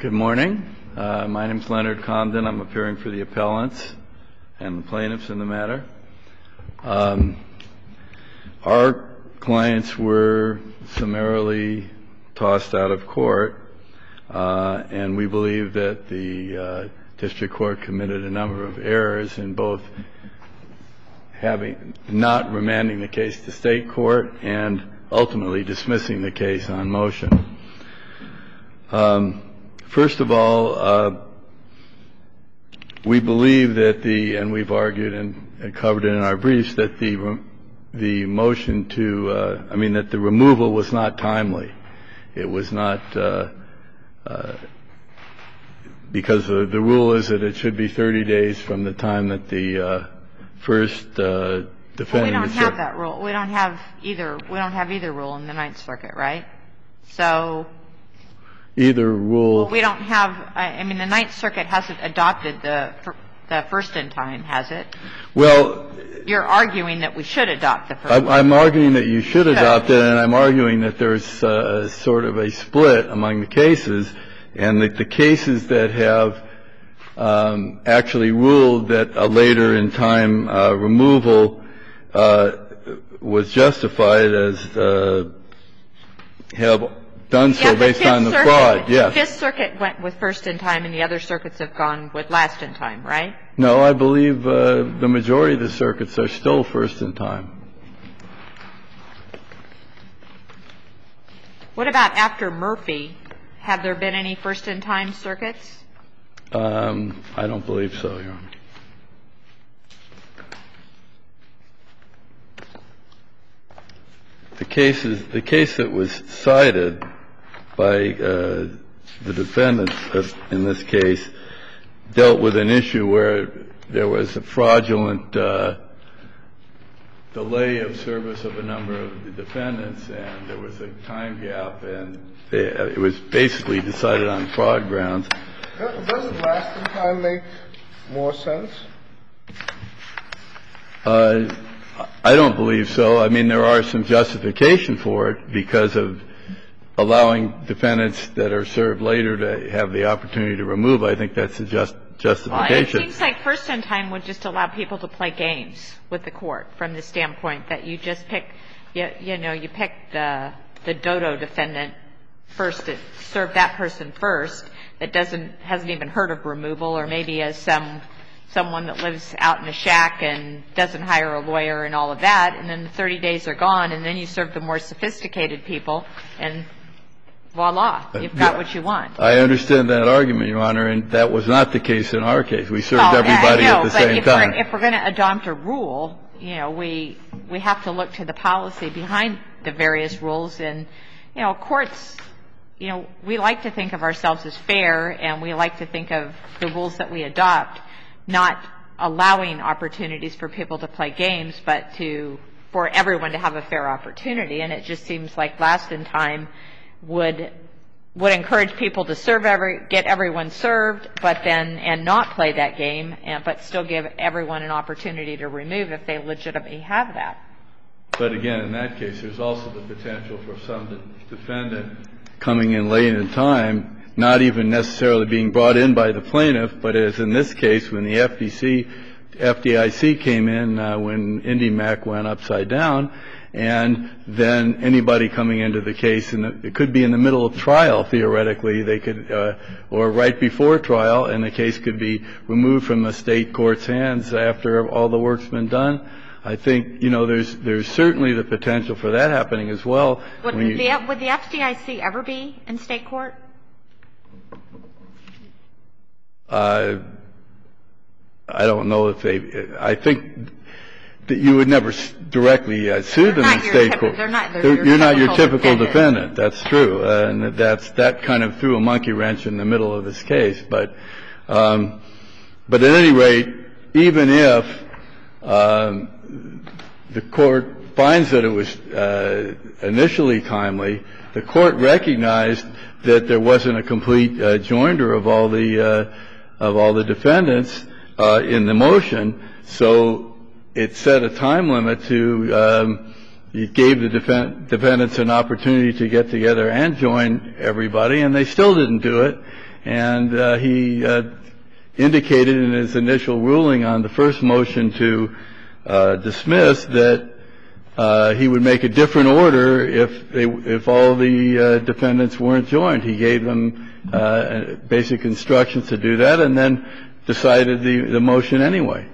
Good morning. My name is Leonard Condon. I'm appearing for the appellants and the plaintiffs in the matter. Our clients were summarily tossed out of court, and we believe that the district court committed a number of errors in both not remanding the case to state court and ultimately dismissing the case on motion. First of all, we believe that and we've argued and covered it in our briefs, that the motion that the removal was not timely. It was not, because the rule is that it should be 30 days from the time that the first defendant. Well, we don't have that rule. We don't have either rule in the Ninth Circuit, right? So. Either rule. Well, we don't have. I mean, the Ninth Circuit hasn't adopted the first in time, has it? Well. You're arguing that we should adopt the first. I'm arguing that you should adopt it, and I'm arguing that there's sort of a split among the cases, and that the cases that have actually ruled that a later in time removal was justified as have done so based on the fraud. Yes. The Fifth Circuit went with first in time, and the other circuits have gone with last in time, right? No, I believe the majority of the circuits are still first in time. What about after Murphy? Have there been any first in time circuits? I don't believe so, Your Honor. The case that was cited by the defendants in this case dealt with an issue where there was a fraudulent delay of service of a number of the defendants, and there was a time gap, and it was basically decided on fraud grounds. Doesn't last in time make more sense? I don't believe so. I mean, there are some justification for it because of allowing defendants that are served later to have the opportunity to remove. I think that's a justification. Well, it seems like first in time would just allow people to play games with the court from the standpoint that you just pick, you pick the Dodo defendant first to serve that person first that hasn't even heard of removal, or maybe as someone that lives out in a shack and doesn't hire a lawyer and all of that, and then the 30 days are gone, and then you serve the more sophisticated people, and voila, you've got what you want. I understand that argument, Your Honor, and that was not the case in our case. We served everybody at the same time. If we're going to adopt a rule, we have to look to the policy behind the various rules, and courts, we like to think of ourselves as fair, and we like to think of the rules that we adopt not allowing opportunities for people to play games, but for everyone to have a fair opportunity. And it just seems like last in time would encourage people to get everyone served, and not play that game, but still give everyone an opportunity to remove if they legitimately have that. But again, in that case, there's also the potential for some defendant coming in late in time, not even necessarily being brought in by the plaintiff, but as in this case, when the FDIC came in, when IndyMac went upside down, and then anybody coming into the case, and it could be in the middle of trial, theoretically, they could, or right before trial, and the case could be removed from the state court's hands after all the work's been done. I think, there's certainly the potential for that happening as well. Would the FDIC ever be in state court? I don't know if I think that you would never directly sue them in state court. You're not your typical defendant. That's true. And that kind of threw a monkey wrench in the middle of this case. But at any rate, even if the court finds that it was initially timely, the court recognized that there wasn't a complete joinder of all the defendants in the motion, so it set a time limit it gave the defendants an opportunity to get together and join everybody, and they still didn't do it. And he indicated in his initial ruling on the first motion to dismiss that he would make a different order if all the defendants weren't joined. He gave them basic instructions to do that and then decided the motion anyway,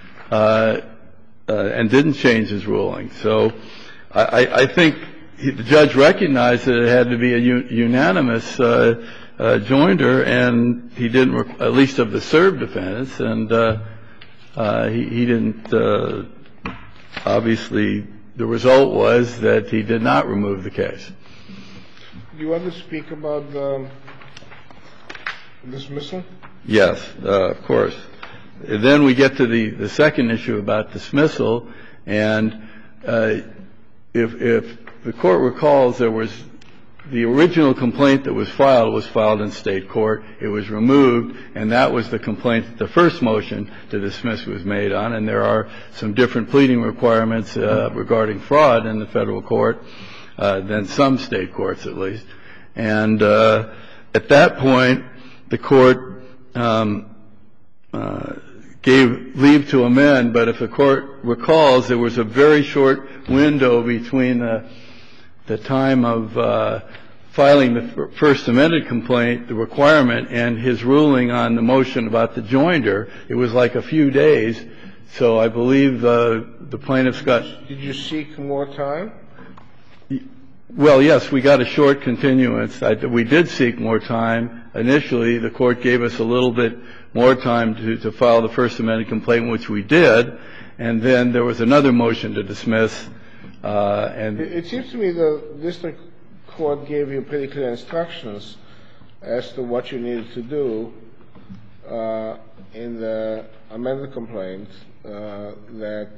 and didn't change his ruling. So I think the judge recognized that it had to be a unanimous joinder, and he didn't, at least of the served defendants, and he didn't obviously. The result was that he did not remove the case. Do you want to speak about the dismissal? Yes, of course. Then we get to the second issue about dismissal, and if the Court recalls, there was the original complaint that was filed in State court. It was removed, and that was the complaint that the first motion to dismiss was made on. And there are some different pleading requirements regarding fraud in the Federal court than some State courts, at least. And at that point, the Court gave leave to amend, but if the Court recalls, there was a very short window between the time of filing the first amended complaint, the requirement, and his ruling on the motion about the joinder. It was like a few days. So I believe the plaintiffs got. Did you seek more time? Well, yes, we got a short continuance. We did seek more time. Initially, the Court gave us a little bit more time to file the first amended complaint, which we did. And then there was another motion to dismiss. And it seems to me the district court gave you pretty clear instructions as to what you needed to do in the amended complaint that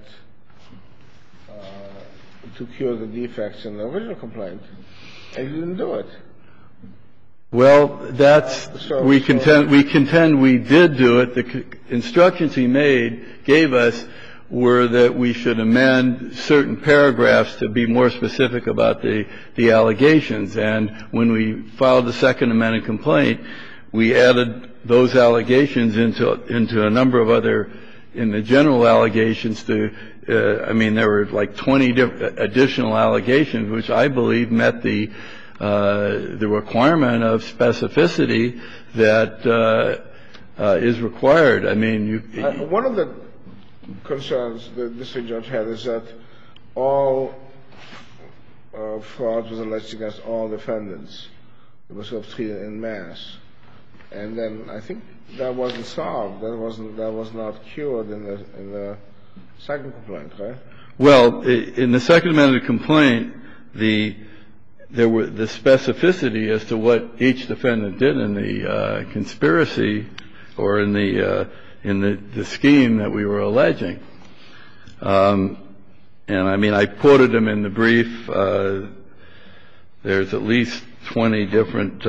to cure the defects in the original complaint, and you didn't do it. Well, we contend we did do it. The instructions he gave us were that we should amend certain paragraphs to be more specific about the allegations. And when we filed the second amended complaint, we added those allegations into a number of other, in the general allegations I mean, there were like 20 additional allegations, which I believe met the requirement of specificity that is required. I mean, one of the concerns the district judge had is that all fraud was alleged against all defendants. It was sort of treated en masse. And then I think that wasn't solved. That was not cured in the second complaint, right? Well, in the second amended complaint, there were the specificity as to what each defendant did in the conspiracy or in the scheme that we were alleging. And I mean, I quoted them in the brief. There's at least 20 different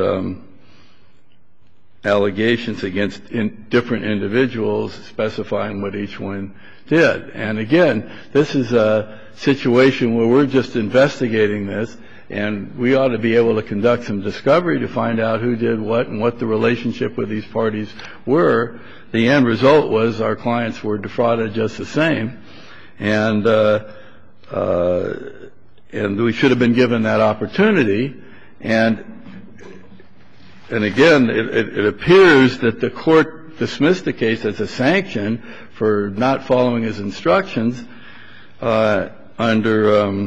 allegations against different individuals specifying what each one did. And again, this is a situation where we're just investigating this, and we ought to be able to conduct some discovery to find out who did what and what the relationship with these parties were. The end result was our clients were defrauded just the same, and we should have been given that opportunity. And again, it appears that the Court dismissed the case as a sanction for not following his instructions under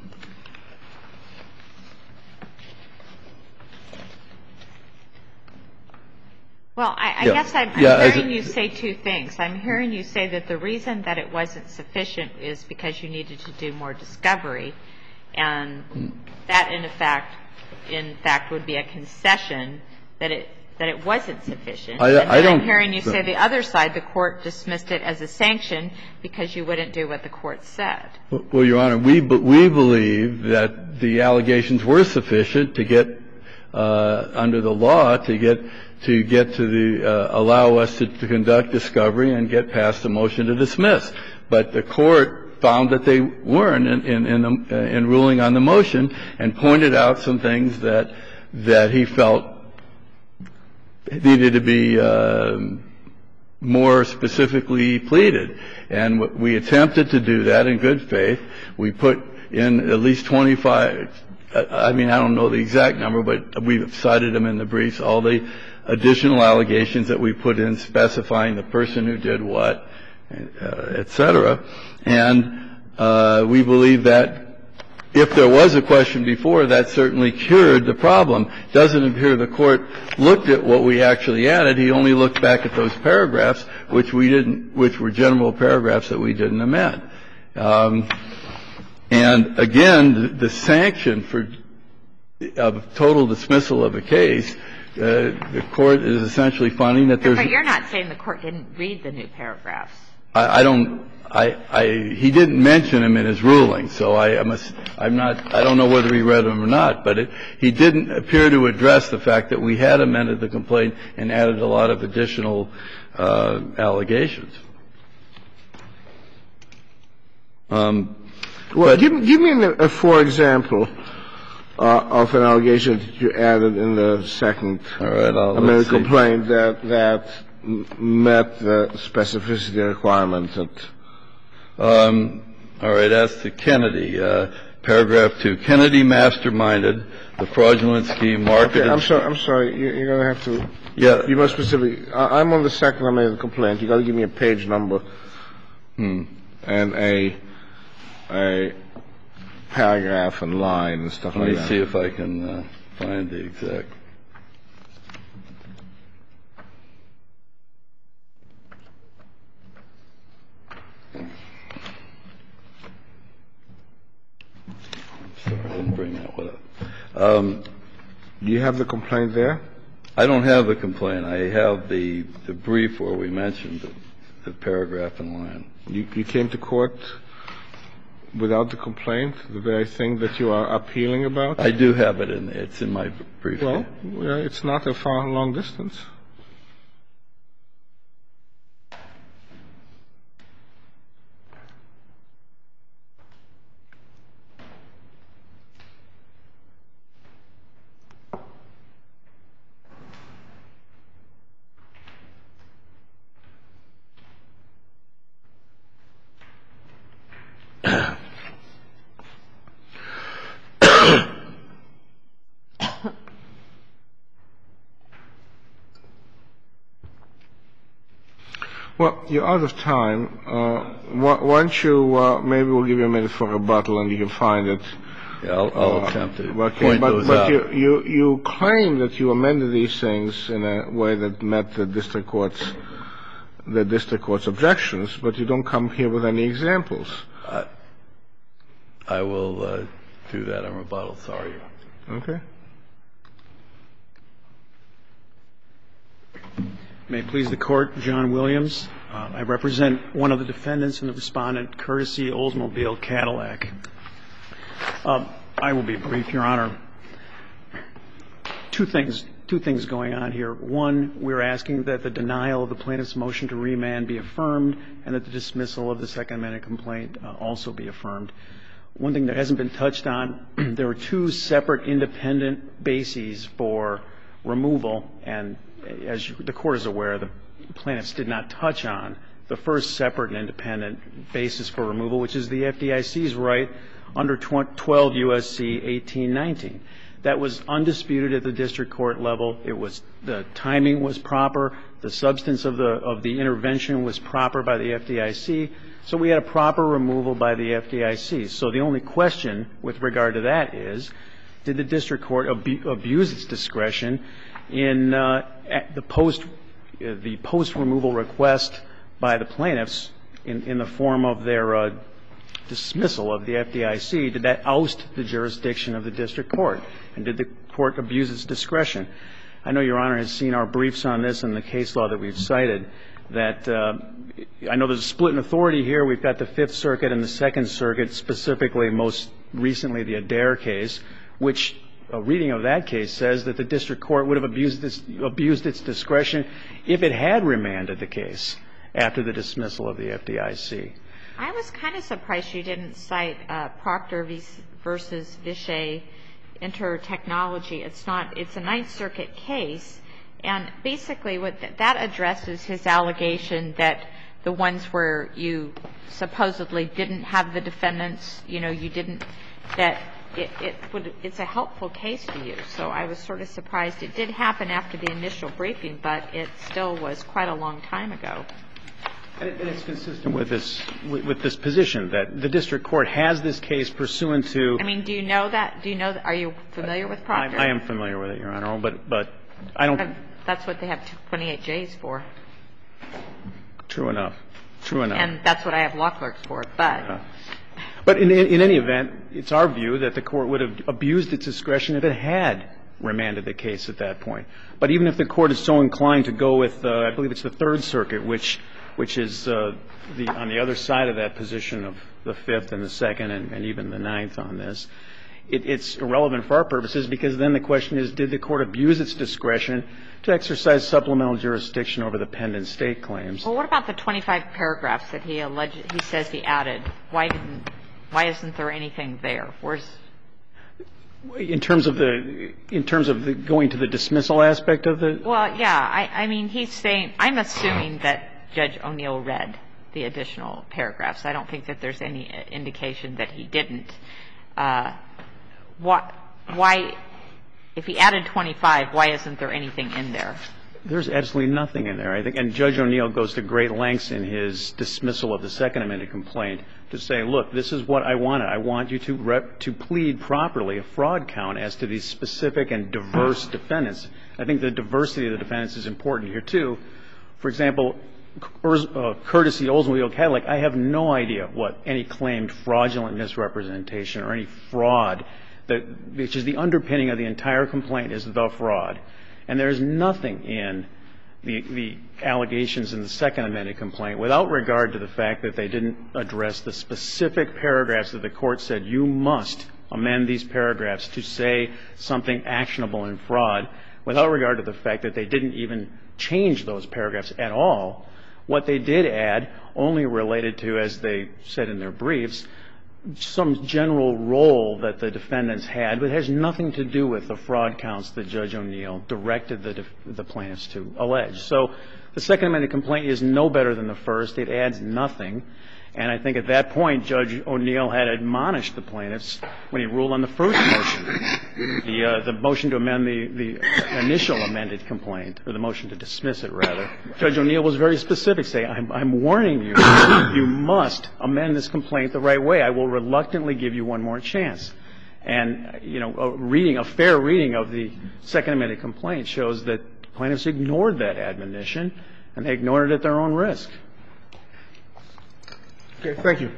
Well, I guess I'm hearing you say two things. I'm hearing you say that the reason that it wasn't sufficient is because you needed to do more discovery, and that, in fact, would be a concession that it wasn't sufficient. I'm hearing you say the other side, the Court dismissed it as a sanction because you wouldn't do what the Court said. Well, Your Honor, we believe that the allegations were sufficient to get under the law to get to the allow us to conduct discovery and get past the motion to dismiss. But the Court found that they weren't in ruling on the motion and pointed out some things that he felt needed to be more specifically pleaded. And we attempted to do that in good faith. We put in at least 25, I mean, I don't know the exact number, but we've cited them in the briefs, all the additional allegations that we put in specifying the person who did what, et cetera. And we believe that if there was a question before, that certainly cured the problem. It doesn't appear the Court looked at what we actually added. He only looked back at those paragraphs, which were general paragraphs that we didn't amend. And again, the sanction of total dismissal of a case, the Court is essentially finding that there's. But you're not saying the Court didn't read the new paragraphs. I don't. He didn't mention them in his ruling, so I don't know whether he read them or not. But he didn't appear to address the fact that we had amended the complaint and added a lot of additional allegations. Well, give me a for example of an allegation that you added in the second amended complaint that met the specificity requirement that. All right. As to Kennedy, paragraph 2, Kennedy masterminded the fraudulent scheme marketed. Okay, I'm sorry. You're going to have to be more specific. I'm on the second amended complaint. You've got to give me a page number and a paragraph and line and stuff like that. Let me see if I can find the exact. Sorry, I didn't bring that one up. Do you have the complaint there? I don't have the complaint. I have the brief where we mentioned the paragraph and line. You came to court without the complaint, the very thing that you are appealing about? I do have it in there. It's in my brief. Well, it's not a far long distance. Well, you're out of time. Why don't you maybe we'll give you a minute for rebuttal and you can find it. Yeah, I'll attempt to point those out. But you claim that you amended these things in a way that met the district court's objections, but you don't come here with any examples. I will do that on rebuttal. Sorry. Okay. May it please the Court, John Williams. I represent one of the defendants and the respondent, Courtesy Oldsmobile Cadillac. I will be brief, Your Honor. Two things going on here. One, we're asking that the denial of the plaintiff's motion to remand be affirmed and that the dismissal of the Second Amendment complaint also be affirmed. One thing that hasn't been touched on, there are two separate independent bases for removal, and as the Court is aware, the plaintiffs did not touch on the first separate and independent basis for removal, which is the FDIC's right under 12 U.S.C. 1819. That was undisputed at the district court level. It was the timing was proper. The substance of the intervention was proper by the FDIC. So we had a proper removal by the FDIC. So the only question with regard to that is, did the district court abuse its discretion in the post-removal request by the plaintiffs in the form of their dismissal of the FDIC? Did that oust the jurisdiction of the district court? And did the court abuse its discretion? I know Your Honor has seen our briefs on this and the case law that we've cited, that I know there's a split in authority here. We've got the Fifth Circuit and the Second Circuit, specifically most recently the Adair case, which a reading of that case says that the district court would have abused its discretion if it had remanded the case after the dismissal of the FDIC. I was kind of surprised you didn't cite Proctor versus Vishay Intertechnology. It's a Ninth Circuit case, And basically what that addresses his allegation that the ones where you supposedly didn't have the defendants, you know, you didn't, that it's a helpful case to you. So I was sort of surprised. It did happen after the initial briefing, but it still was quite a long time ago. And it's consistent with this position that the district court has this case pursuant to. I mean, do you know that? Are you familiar with Proctor? I am familiar with it, Your Honor, but I don't. That's what they have 28Js for. True enough. True enough. And that's what I have law clerks for. But in any event, it's our view that the court would have abused its discretion if it had remanded the case at that point. But even if the court is so inclined to go with, I believe it's the Third Circuit, which is on the other side of that position of the Fifth and the Second and even the Ninth on this, it's irrelevant for our purposes because then the question is, did the court abuse its discretion to exercise supplemental jurisdiction over the pending state claims? Well, what about the 25 paragraphs that he says he added? Why isn't there anything there? In terms of the going to the dismissal aspect of the? Well, yeah. I mean, he's saying, I'm assuming that Judge O'Neill read the additional paragraphs. I don't think that there's any indication that he didn't. Why, if he added 25, why isn't there anything in there? There's absolutely nothing in there, I think. And Judge O'Neill goes to great lengths in his dismissal of the Second Amendment complaint to say, look, this is what I wanted. I want you to plead properly a fraud count as to these specific and diverse defendants. I think the diversity of the defendants is important here, too. For example, Courtesy Oldsmobile Cadillac, I have no idea what any claimed fraudulent misrepresentation or any fraud, which is the underpinning of the entire complaint, is the fraud. And there's nothing in the allegations in the Second Amendment complaint, without regard to the fact that they didn't address the specific paragraphs that the court said you must amend these paragraphs to say something actionable in fraud, without regard to the fact that they didn't even change those paragraphs at all. What they did add only related to, as they said in their briefs, some general role that the defendants had, but it has nothing to do with the fraud counts that Judge O'Neill directed the plaintiffs to allege. So the Second Amendment complaint is no better than the first. It adds nothing. And I think at that point, Judge O'Neill had admonished the plaintiffs when he ruled on the first motion, the motion to amend the initial amended complaint, or the motion to dismiss it, rather. Judge O'Neill was very specific, saying, I'm warning you, you must amend this complaint the right way. I will reluctantly give you one more chance. And, you know, a fair reading of the Second Amendment complaint shows that plaintiffs ignored that admonition, and they ignored it at their own risk. Okay, thank you.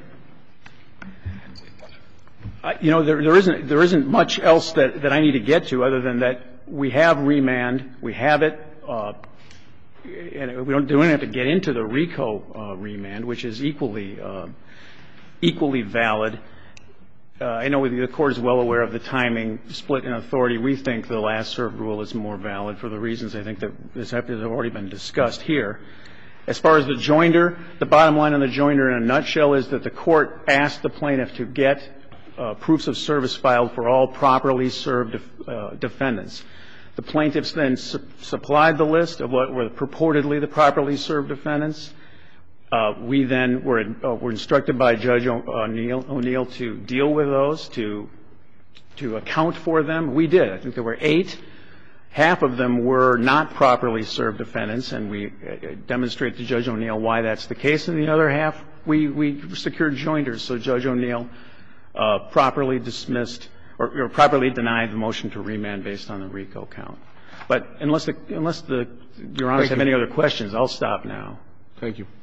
You know, there isn't much else that I need to get to other than that we have remand, we have it, and we don't have to get into the RICO remand, which is equally valid. I know the Court is well aware of the timing split in authority. We think the last served rule is more valid for the reasons I think that have already been discussed here. As far as the joinder, the bottom line on the joinder in a nutshell is that the Court asked the plaintiff to get proofs of service filed for all properly served defendants. The plaintiffs then supplied the list of what were purportedly the properly served defendants. We then were instructed by Judge O'Neill to deal with those, to account for them. We did. I think there were 8. Half of them were not properly served defendants, and we demonstrated to Judge O'Neill why that's the case. And the other half, we secured joinders. So Judge O'Neill properly dismissed or properly denied the motion to remand based on the RICO count. But unless Your Honors have any other questions, I'll stop now. Thank you.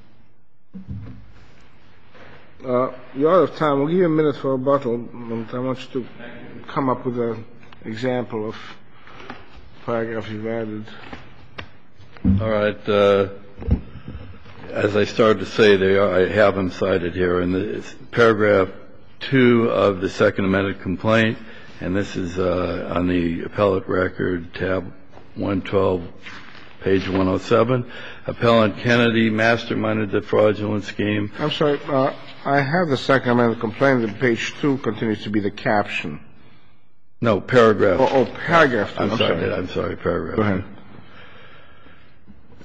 You're out of time. We'll give you a minute for rebuttal. I want you to come up with an example of paragraph you've added. All right. As I started to say, I have them cited here. In paragraph 2 of the Second Amendment complaint, and this is on the appellate record, tab 112, page 107. Appellant Kennedy masterminded the fraudulent scheme. I'm sorry. I have the Second Amendment complaint. The page 2 continues to be the caption. No, paragraph. Oh, paragraph 2. I'm sorry, paragraph. Go ahead.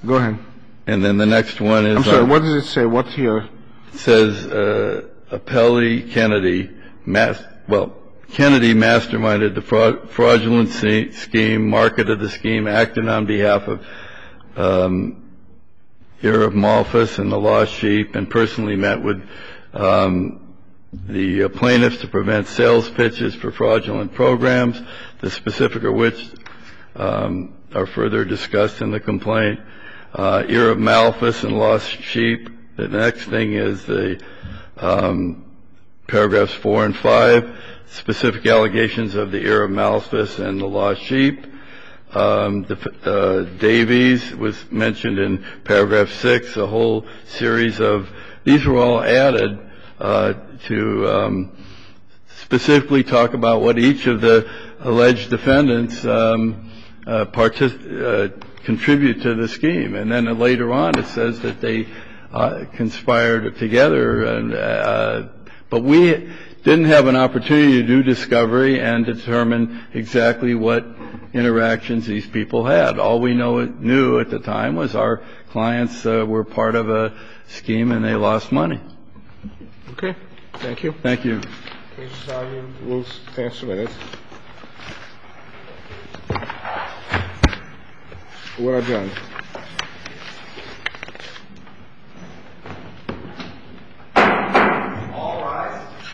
Go ahead. And then the next one is... I'm sorry, what does it say? What here? It says, Appellee Kennedy, Kennedy masterminded the fraudulent scheme, marketed the scheme, acted on behalf of Ira Malphus and the Lost Sheep, and personally met with the plaintiffs to prevent sales pitches for fraudulent programs, the specific of which are further discussed in the complaint. Ira Malphus and Lost Sheep. The next thing is the paragraphs 4 and 5, specific allegations of the Ira Malphus and the Lost Sheep. Davies was mentioned in paragraph 6, a whole series of, these were all added to specifically talk about what each of the alleged defendants contribute to the scheme. And then later on it says that they conspired together, but we didn't have an opportunity to do discovery and determine exactly what interactions these people had. All we knew at the time was our clients were part of a scheme and they lost money. Okay. Thank you. Thank you. We'll stand submitted. We're adjourned.